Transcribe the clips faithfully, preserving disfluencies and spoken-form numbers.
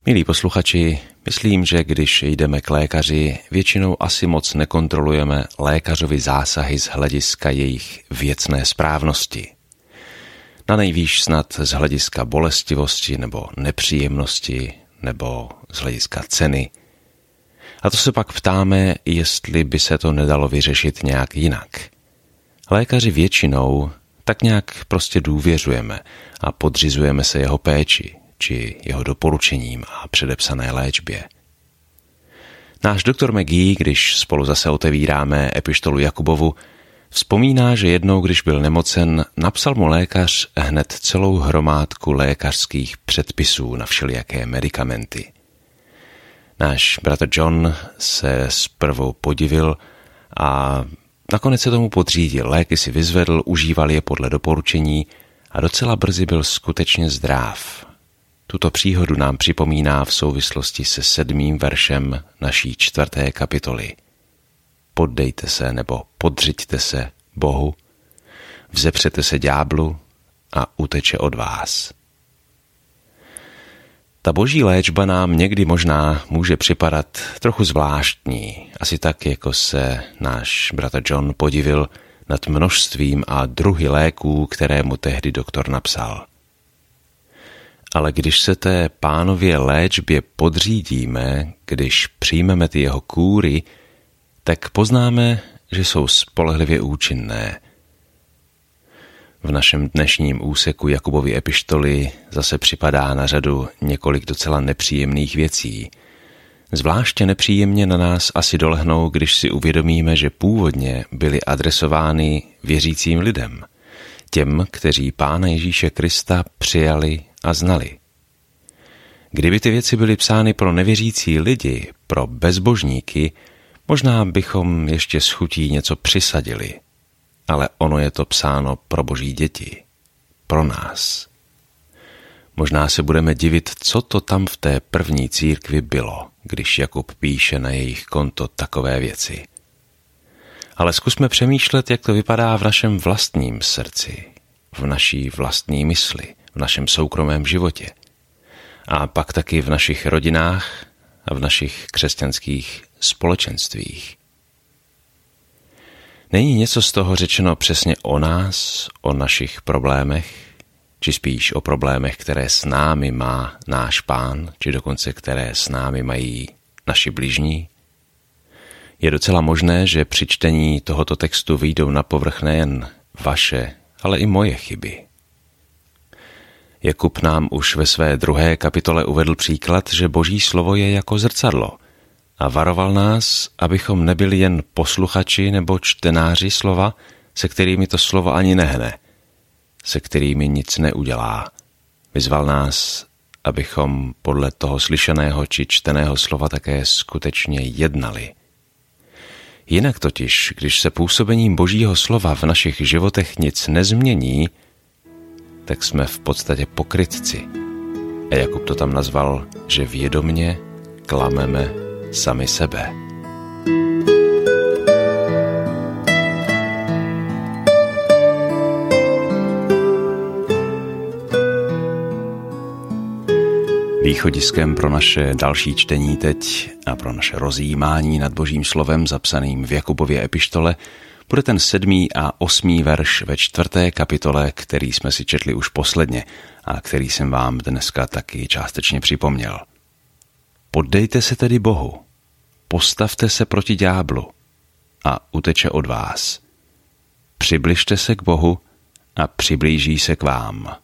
Milí posluchači, myslím, že když jdeme k lékaři, většinou asi moc nekontrolujeme lékařovi zásahy z hlediska jejich věcné správnosti. Na nejvýš snad z hlediska bolestivosti nebo nepříjemnosti nebo z hlediska ceny. A to se pak ptáme, jestli by se to nedalo vyřešit nějak jinak. Lékaři většinou tak nějak prostě důvěřujeme a podřizujeme se jeho péči či jeho doporučením a předepsané léčbě. Náš doktor McGee, když spolu zase otevíráme epištolu Jakubovu, vzpomíná, že jednou, když byl nemocen, napsal mu lékař hned celou hromádku lékařských předpisů na všelijaké medikamenty. Náš bratr John se zprvu podivil a nakonec se tomu podřídil. Léky si vyzvedl, užíval je podle doporučení a docela brzy byl skutečně zdráv. Tuto příhodu nám připomíná v souvislosti se sedmým veršem naší čtvrté kapitoly. Poddejte se nebo podřiďte se Bohu, vzepřete se ďáblu a uteče od vás. Ta boží léčba nám někdy možná může připadat trochu zvláštní, asi tak, jako se náš bratr John podivil nad množstvím a druhy léků, které mu tehdy doktor napsal. Ale když se té pánově léčbě podřídíme, když přijmeme ty jeho kúry, tak poznáme, že jsou spolehlivě účinné. V našem dnešním úseku Jakubovy epištoly zase připadá na řadu několik docela nepříjemných věcí. Zvláště nepříjemně na nás asi dolehnou, když si uvědomíme, že původně byly adresovány věřícím lidem, těm, kteří Pána Ježíše Krista přijali a znali. Kdyby ty věci byly psány pro nevěřící lidi, pro bezbožníky, možná bychom ještě s chutí něco přisadili, ale ono je to psáno pro boží děti, pro nás. Možná se budeme divit, co to tam v té první církvi bylo, když Jakub píše na jejich konto takové věci. Ale zkusme přemýšlet, jak to vypadá v našem vlastním srdci, v naší vlastní mysli, v našem soukromém životě a pak taky v našich rodinách a v našich křesťanských společenstvích. Není něco z toho řečeno přesně o nás, o našich problémech, či spíš o problémech, které s námi má náš Pán, či dokonce které s námi mají naši bližní? Je docela možné, že při čtení tohoto textu vyjdou na povrch nejen vaše, ale i moje chyby. Jakub nám už ve své druhé kapitole uvedl příklad, že boží slovo je jako zrcadlo a varoval nás, abychom nebyli jen posluchači nebo čtenáři slova, se kterými to slovo ani nehne, se kterými nic neudělá. Vyzval nás, abychom podle toho slyšeného či čteného slova také skutečně jednali. Jinak totiž, když se působením božího slova v našich životech nic nezmění, tak jsme v podstatě pokrytci. A Jakub to tam nazval, že vědomně klameme sami sebe. Východiskem pro naše další čtení teď a pro naše rozjímání nad božím slovem zapsaným v Jakubově epištole bude ten sedmý a osmý verš ve čtvrté kapitole, který jsme si četli už posledně a který jsem vám dneska taky částečně připomněl. Poddejte se tedy Bohu, postavte se proti ďáblu a uteče od vás. Přibližte se k Bohu a přiblíží se k vám.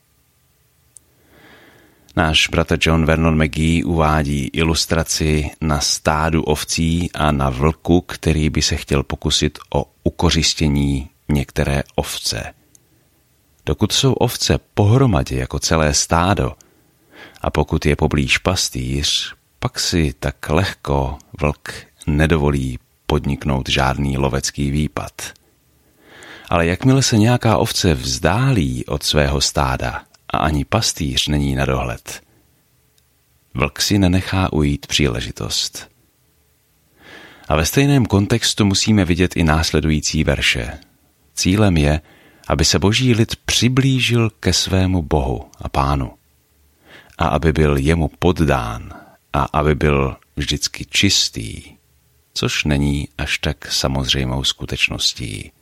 Náš bratr John Vernon McGee uvádí ilustraci na stádu ovcí a na vlku, který by se chtěl pokusit o ukořistění některé ovce. Dokud jsou ovce pohromadě jako celé stádo a pokud je poblíž pastýř, pak si tak lehko vlk nedovolí podniknout žádný lovecký výpad. Ale jakmile se nějaká ovce vzdálí od svého stáda a ani pastýř není na dohled, vlk si nenechá ujít příležitost. A ve stejném kontextu musíme vidět i následující verše. Cílem je, aby se boží lid přiblížil ke svému Bohu a Pánu a aby byl jemu poddán a aby byl vždycky čistý, což není až tak samozřejmou skutečností.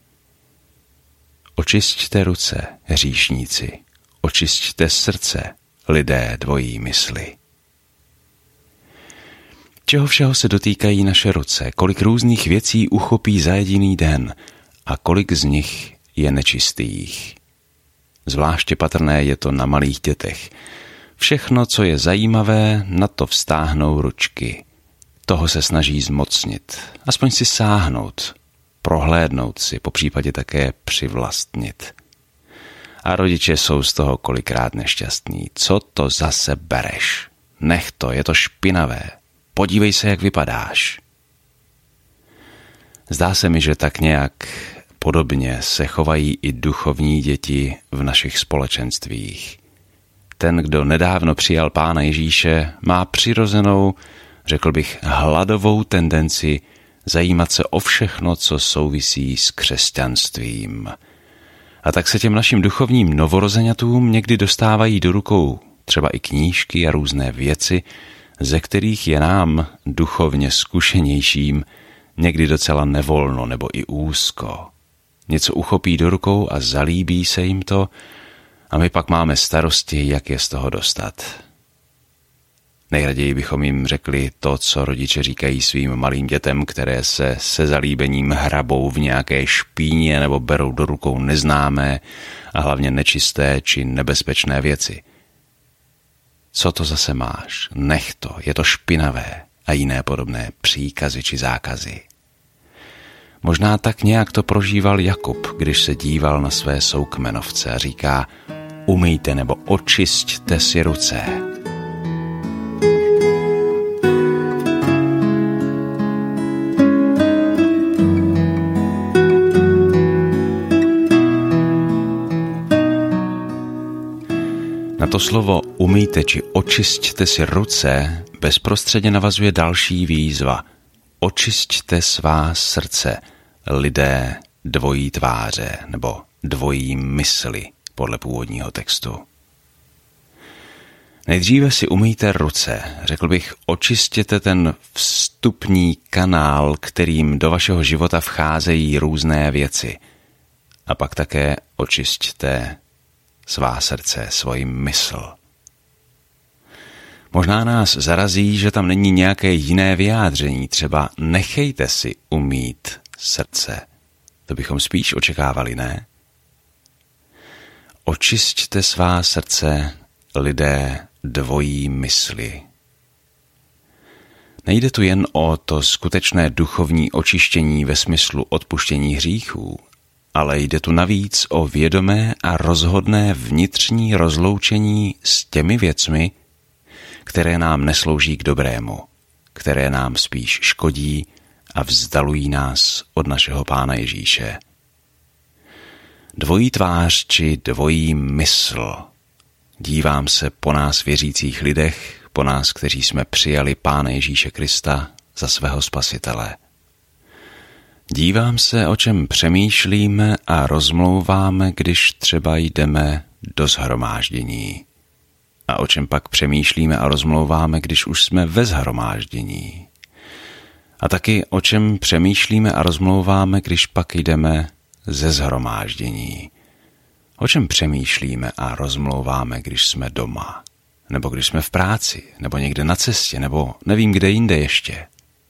Očisťte ruce, hříšníci, očisťte srdce, lidé dvojí mysli. Čeho všeho se dotýkají naše ruce, kolik různých věcí uchopí za jediný den a kolik z nich je nečistých. Zvláště patrné je to na malých dětech. Všechno, co je zajímavé, na to vztáhnou ručky. Toho se snaží zmocnit, aspoň si sáhnout, prohlédnout si, popřípadě také přivlastnit. A rodiče jsou z toho kolikrát nešťastní. Co to zase bereš? Nech to, je to špinavé. Podívej se, jak vypadáš. Zdá se mi, že tak nějak podobně se chovají i duchovní děti v našich společenstvích. Ten, kdo nedávno přijal Pána Ježíše, má přirozenou, řekl bych, hladovou tendenci zajímat se o všechno, co souvisí s křesťanstvím. A tak se těm našim duchovním novorozeňatům někdy dostávají do rukou třeba i knížky a různé věci, ze kterých je nám, duchovně zkušenějším, někdy docela nevolno nebo i úzko. Něco uchopí do rukou a zalíbí se jim to a my pak máme starosti, jak je z toho dostat. Nejraději bychom jim řekli to, co rodiče říkají svým malým dětem, které se se zalíbením hrabou v nějaké špíně nebo berou do rukou neznámé a hlavně nečisté či nebezpečné věci. Co to zase máš? Nech to, je to špinavé a jiné podobné příkazy či zákazy. Možná tak nějak to prožíval Jakub, když se díval na své soukmenovce a říká: umyjte nebo očisťte si ruce. Na to slovo umyjte či očisťte si ruce bezprostředně navazuje další výzva. Očisťte svá srdce, lidé dvojí tváře nebo dvojí mysli podle původního textu. Nejdříve si umyjte ruce, řekl bych, očistěte ten vstupní kanál, kterým do vašeho života vcházejí různé věci. A pak také očisťte svá srdce, svoji mysl. Možná nás zarazí, že tam není nějaké jiné vyjádření, třeba nechejte si umýt srdce. To bychom spíš očekávali, ne? Očisťte svá srdce, lidé dvojí mysli. Nejde tu jen o to skutečné duchovní očištění ve smyslu odpuštění hříchů, ale jde tu navíc o vědomé a rozhodné vnitřní rozloučení s těmi věcmi, které nám neslouží k dobrému, které nám spíš škodí a vzdalují nás od našeho Pána Ježíše. Dvojí tvář či dvojí mysl. Dívám se po nás věřících lidech, po nás, kteří jsme přijali Pána Ježíše Krista za svého spasitele. Dívám se, o čem přemýšlíme a rozmlouváme, když třeba jdeme do shromáždění. A o čem pak přemýšlíme a rozmlouváme, když už jsme ve shromáždění. A taky o čem přemýšlíme a rozmlouváme, když pak jdeme ze shromáždění. O čem přemýšlíme a rozmlouváme, když jsme doma, nebo když jsme v práci, nebo někde na cestě, nebo nevím kde jinde ještě.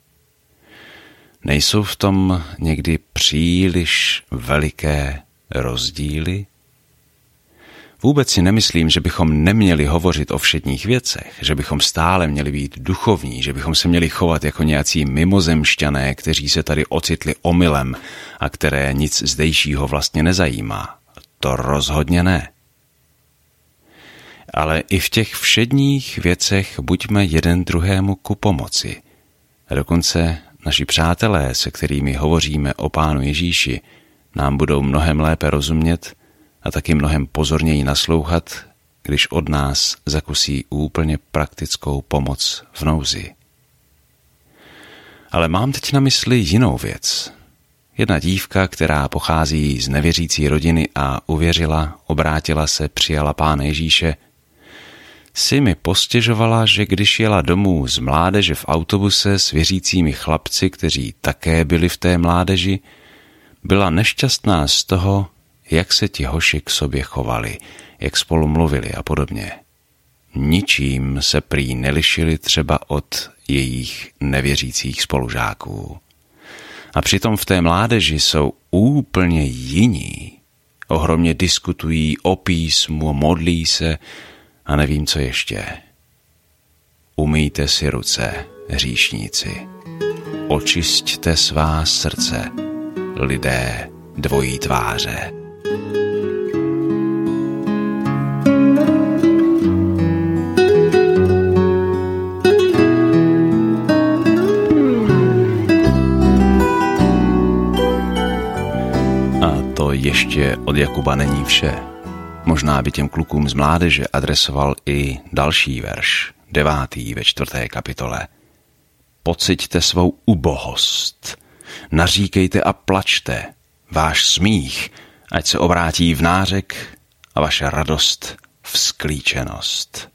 Nejsou v tom někdy příliš veliké rozdíly? Vůbec si nemyslím, že bychom neměli hovořit o všedních věcech, že bychom stále měli být duchovní, že bychom se měli chovat jako nějací mimozemšťané, kteří se tady ocitli omylem a které nic zdejšího vlastně nezajímá. To rozhodně ne. Ale i v těch všedních věcech buďme jeden druhému ku pomoci. A dokonce naši přátelé, se kterými hovoříme o Pánu Ježíši, nám budou mnohem lépe rozumět a taky mnohem pozorněji naslouchat, když od nás zakusí úplně praktickou pomoc v nouzi. Ale mám teď na mysli jinou věc. Jedna dívka, která pochází z nevěřící rodiny a uvěřila, obrátila se, přijala Pána Ježíše, si mi postěžovala, že když jela domů z mládeže v autobuse s věřícími chlapci, kteří také byli v té mládeži, byla nešťastná z toho, jak se ti hoši k sobě chovali, jak spolu mluvili a podobně. Ničím se prý nelišili třeba od jejich nevěřících spolužáků. A přitom v té mládeži jsou úplně jiní. Ohromně diskutují o písmu, modlí se a nevím, co ještě. Umyjte si ruce, hříšníci. Očisťte svá srdce, lidé dvojí tváře. Ještě od Jakuba není vše. Možná by těm klukům z mládeže adresoval i další verš, devátý ve čtvrté kapitole. Pociťte svou ubohost, naříkejte a plačte, váš smích, ať se obrátí v nářek a vaše radost v sklíčenost.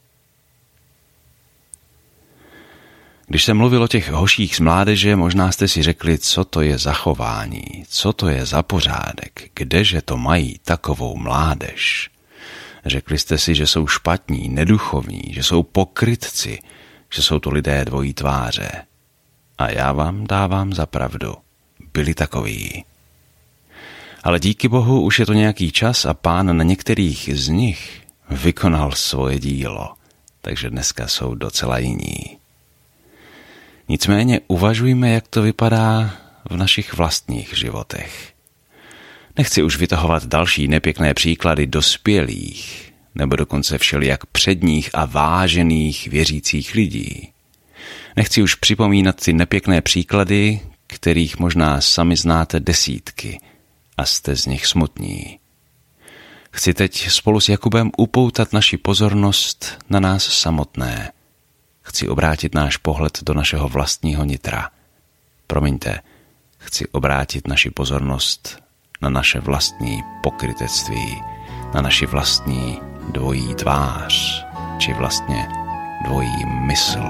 Když se mluvil o těch hoších z mládeže, možná jste si řekli, co to je za chování, co to je za pořádek, kdeže to mají takovou mládež. Řekli jste si, že jsou špatní, neduchovní, že jsou pokrytci, že jsou to lidé dvojí tváře. A já vám dávám za pravdu, byli takoví. Ale díky Bohu už je to nějaký čas a Pán na některých z nich vykonal svoje dílo, takže dneska jsou docela jiní. Nicméně uvažujme, jak to vypadá v našich vlastních životech. Nechci už vytahovat další nepěkné příklady dospělých, nebo dokonce všelijak předních a vážených věřících lidí. Nechci už připomínat ty nepěkné příklady, kterých možná sami znáte desítky a jste z nich smutní. Chci teď spolu s Jakubem upoutat naši pozornost na nás samotné. Chci obrátit náš pohled do našeho vlastního nitra. Promiňte, chci obrátit naši pozornost na naše vlastní pokrytectví, na naši vlastní dvojí tvář, či vlastně dvojí mysl.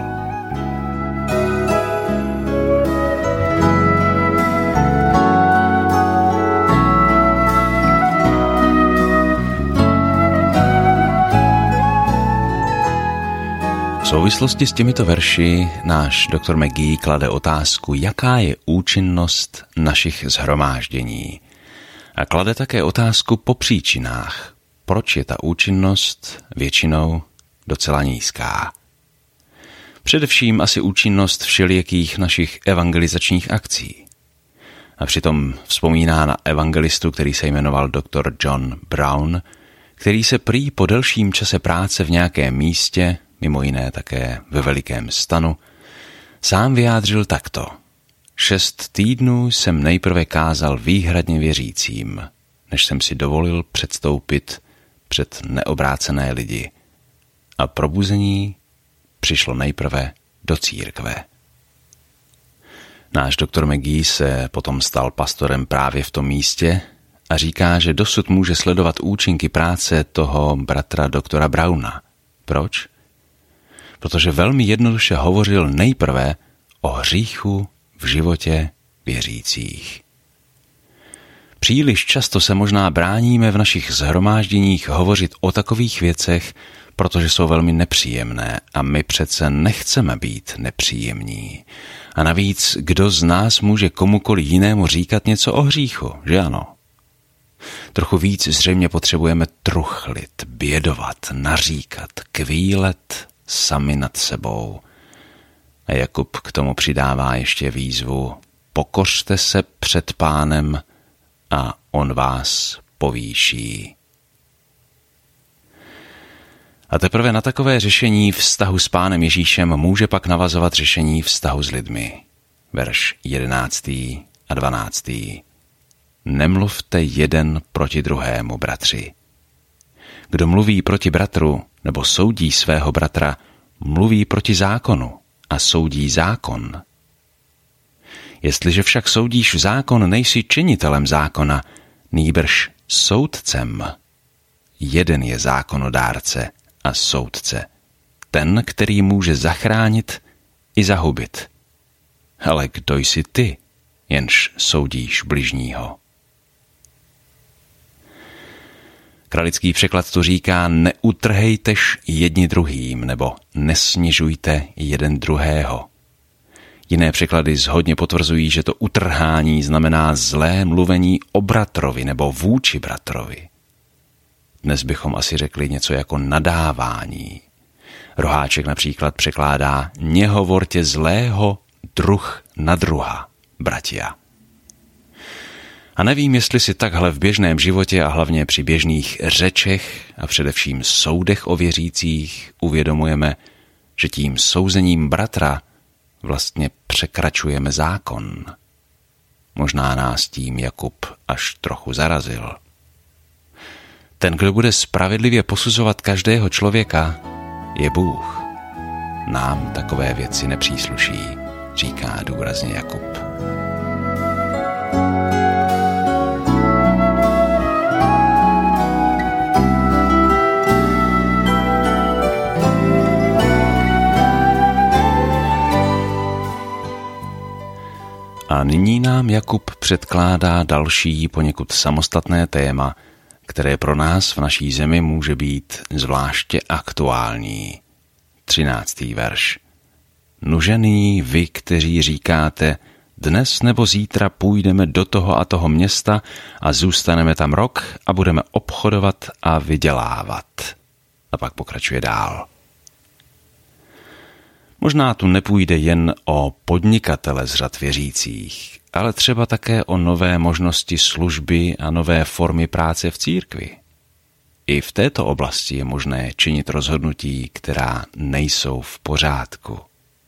V souvislosti s těmito verši náš doktor McGee klade otázku, jaká je účinnost našich shromáždění. A klade také otázku po příčinách, proč je ta účinnost většinou docela nízká. Především asi účinnost všelijakých našich evangelizačních akcí. A přitom vzpomíná na evangelistu, který se jmenoval doktor John Brown, který se prý po delším čase práce v nějakém místě, mimo jiné také ve velikém stanu, sám vyjádřil takto. Šest týdnů jsem nejprve kázal výhradně věřícím, než jsem si dovolil předstoupit před neobrácené lidi. A probuzení přišlo nejprve do církve. Náš doktor McGee se potom stal pastorem právě v tom místě a říká, že dosud může sledovat účinky práce toho bratra doktora Browna. Proč? Protože velmi jednoduše hovořil nejprve o hříchu v životě věřících. Příliš často se možná bráníme v našich shromážděních hovořit o takových věcech, protože jsou velmi nepříjemné a my přece nechceme být nepříjemní. A navíc, kdo z nás může komukoli jinému říkat něco o hříchu, že ano? Trochu víc zřejmě potřebujeme truchlit, bědovat, naříkat, kvílet sami nad sebou. A Jakub k tomu přidává ještě výzvu: pokořte se před Pánem a on vás povýší. A teprve na takové řešení vztahu s Pánem Ježíšem může pak navazovat řešení vztahu s lidmi. Verš jedenáctý a dvanáctý. Nemluvte jeden proti druhému, bratři. Kdo mluví proti bratru nebo soudí svého bratra, mluví proti zákonu a soudí zákon. Jestliže však soudíš zákon, nejsi činitelem zákona, nýbrž soudcem. Jeden je zákonodárce a soudce, ten, který může zachránit i zahubit. Ale kdo jsi ty, jenž soudíš bližního? Kralický překlad to říká: neutrhejtež jedni druhým, nebo nesnižujte jeden druhého. Jiné překlady zhodně potvrzují, že to utrhání znamená zlé mluvení o bratrovi nebo vůči bratrovi. Dnes bychom asi řekli něco jako nadávání. Roháček například překládá: nehovorte zlého druh na druha, bratia. A nevím, jestli si takhle v běžném životě a hlavně při běžných řečech a především soudech o věřících uvědomujeme, že tím souzením bratra vlastně překračujeme zákon. Možná nás tím Jakub až trochu zarazil. Ten, kdo bude spravedlivě posuzovat každého člověka, je Bůh. Nám takové věci nepřísluší, říká důrazně Jakub. A nyní nám Jakub předkládá další poněkud samostatné téma, které pro nás v naší zemi může být zvláště aktuální. Třináctý verš. Nuže nyní vy, kteří říkáte, dnes nebo zítra půjdeme do toho a toho města a zůstaneme tam rok a budeme obchodovat a vydělávat. A pak pokračuje dál. Možná tu nepůjde jen o podnikatele z řad věřících, ale třeba také o nové možnosti služby a nové formy práce v církvi. I v této oblasti je možné činit rozhodnutí, která nejsou v pořádku.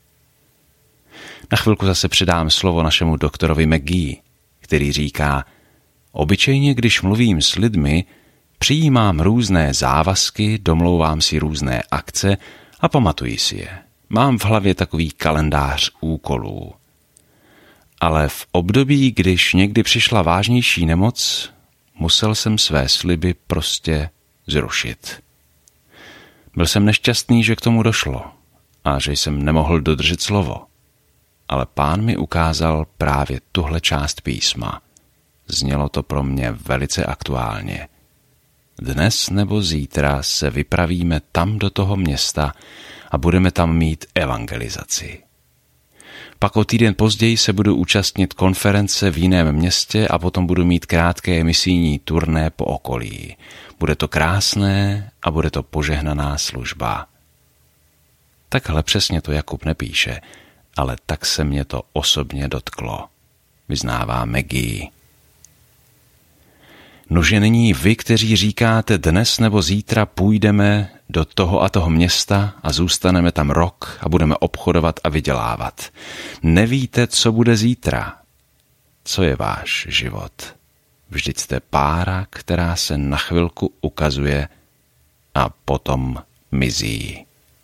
Na chvilku zase předám slovo našemu doktorovi McGee, který říká: obyčejně, když mluvím s lidmi, přijímám různé závazky, domlouvám si různé akce a pamatuji si je. Mám v hlavě takový kalendář úkolů. Ale v období, když někdy přišla vážnější nemoc, musel jsem své sliby prostě zrušit. Byl jsem nešťastný, že k tomu došlo a že jsem nemohl dodržet slovo. Ale Pán mi ukázal právě tuhle část písma. Znělo to pro mě velice aktuálně. Dnes nebo zítra se vypravíme tam do toho města a budeme tam mít evangelizaci. Pak o týden později se budu účastnit konference v jiném městě a potom budu mít krátké misijní turné po okolí. Bude to krásné a bude to požehnaná služba. Takhle přesně to Jakub nepíše, ale tak se mě to osobně dotklo, vyznává McGee. Nože nyní vy, kteří říkáte, dnes nebo zítra půjdeme do toho a toho města a zůstaneme tam rok a budeme obchodovat a vydělávat. Nevíte, co bude zítra. Co je váš život? Vždyť jste pára, která se na chvilku ukazuje a potom mizí.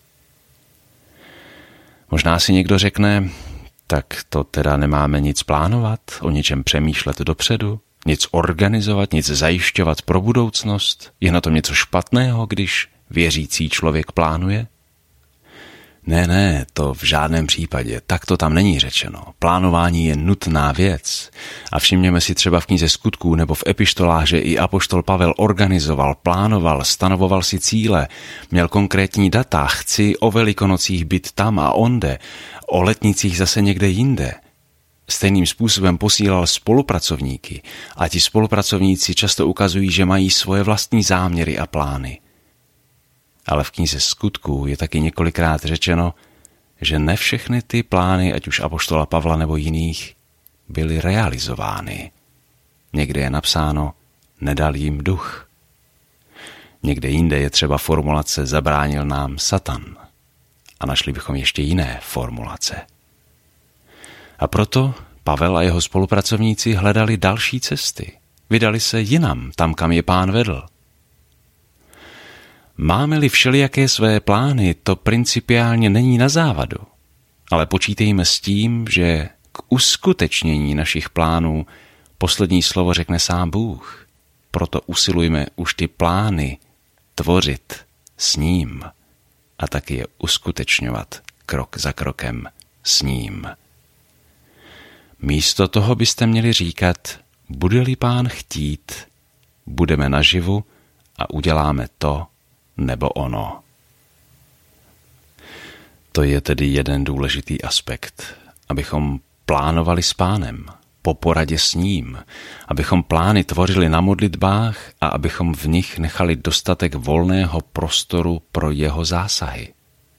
Možná si někdo řekne, tak to teda nemáme nic plánovat, o ničem přemýšlet dopředu, nic organizovat, nic zajišťovat pro budoucnost. Je na tom něco špatného, když věřící člověk plánuje? Ne, ne, to v žádném případě. Tak to tam není řečeno. Plánování je nutná věc. A všimněme si třeba v knize Skutků nebo v epištolách, že i apoštol Pavel organizoval, plánoval, stanovoval si cíle, měl konkrétní data, chci o Velikonocích být tam a onde, o letnicích zase někde jinde. Stejným způsobem posílal spolupracovníky a ti spolupracovníci často ukazují, že mají svoje vlastní záměry a plány. Ale v knize Skutků je taky několikrát řečeno, že ne všechny ty plány, ať už apoštola Pavla nebo jiných, byly realizovány. Někde je napsáno, nedal jim duch. Někde jinde je třeba formulace zabránil nám Satan. A našli bychom ještě jiné formulace. A proto Pavel a jeho spolupracovníci hledali další cesty. Vydali se jinam, tam, kam je Pán vedl. Máme-li všelijaké své plány, to principiálně není na závadu. Ale počítejme s tím, že k uskutečnění našich plánů poslední slovo řekne sám Bůh. Proto usilujme už ty plány tvořit s ním. a taky je uskutečňovat krok za krokem s ním. Místo toho byste měli říkat, bude-li Pán chtít, budeme naživu a uděláme to nebo ono. To je tedy jeden důležitý aspekt, abychom plánovali s Pánem, po poradě s ním, abychom plány tvořili na modlitbách a abychom v nich nechali dostatek volného prostoru pro jeho zásahy.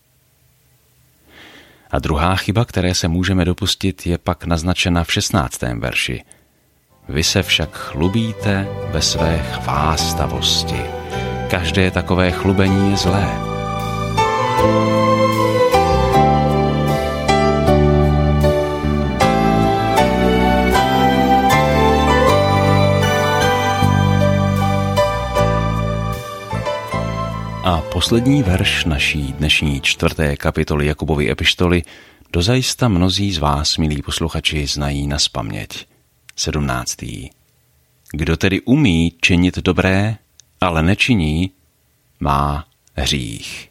A druhá chyba, které se můžeme dopustit, je pak naznačena v šestnáctém verši. Vy se však chlubíte ve své chvástavosti. Každé takové chlubení je zlé. A poslední verš naší dnešní čtvrté kapitoly Jakubovy epištoly dozajista mnozí z vás, milí posluchači, znají nazpaměť. sedmnáctý. Kdo tedy umí činit dobré, ale nečiní, má hřích.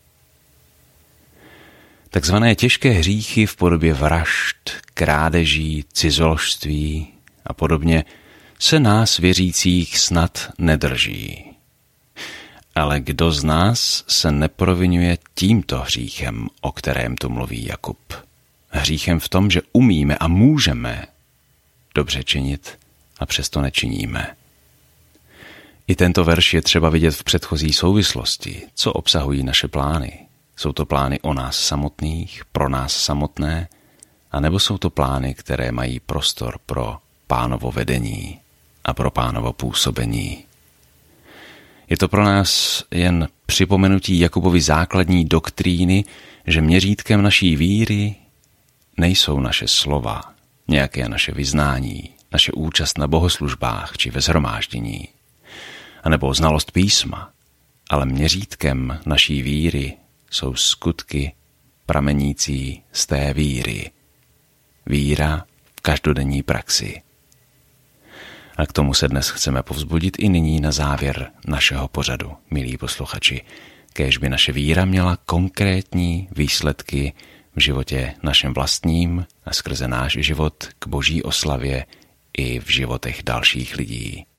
Takzvané těžké hříchy v podobě vražd, krádeží, cizoložství a podobně se nás věřících snad nedrží. Ale kdo z nás se neprovinuje tímto hříchem, o kterém tu mluví Jakub? Hříchem v tom, že umíme a můžeme dobře činit a přesto nečiníme. I tento verš je třeba vidět v předchozí souvislosti, co obsahují naše plány. Jsou to plány o nás samotných, pro nás samotné, anebo jsou to plány, které mají prostor pro Pánovo vedení a pro Pánovo působení. Je to pro nás jen připomenutí Jakubovy základní doktríny, že měřítkem naší víry nejsou naše slova, nějaké naše vyznání, naše účast na bohoslužbách či ve shromáždění, anebo znalost písma, ale měřítkem naší víry jsou skutky pramenící z té víry. Víra v každodenní praxi. A k tomu se dnes chceme povzbudit i nyní na závěr našeho pořadu, milí posluchači, kéž by naše víra měla konkrétní výsledky v životě našem vlastním a skrze náš život k boží oslavě i v životech dalších lidí.